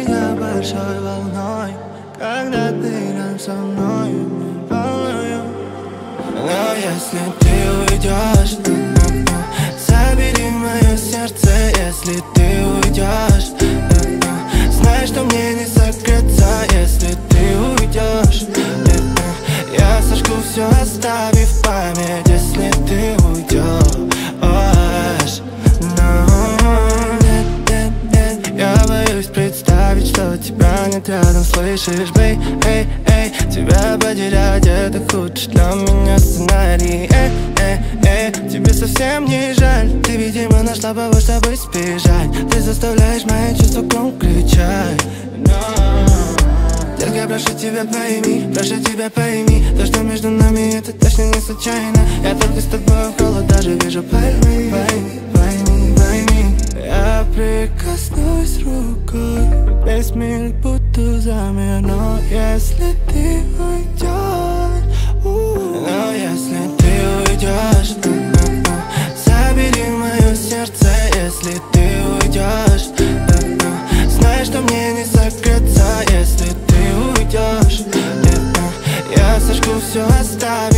меня большой волной, когда ты рядом со мной, мне волнует. Но если ты уйдешь, забери мое сердце. Если ты уйдешь, знай, что мне не согреться. Если ты уйдешь, я сожгу все, оставив память. Если ты уйдешь, я боюсь представить, что тебя нет рядом. Слышишь, бей, эй, эй, тебя потерять — это худший для меня сценарий. Эй, эй, эй, тебе совсем не жаль. Ты, видимо, нашла повод, чтобы сбежать. Ты заставляешь мои чувства громко кричать. Детка, прошу тебя, пойми, то, что между нами, это точно не случайно. Я только с тобой в холод даже вижу. Пойми, пойми, пойми. Я прикоснусь рукой, весь мир будто замер. Но если ты уйдешь, но если ты уйдешь, забери мое сердце. Если ты уйдешь, знай, что мне не согреться. Если ты уйдешь, я сожгу все, оставив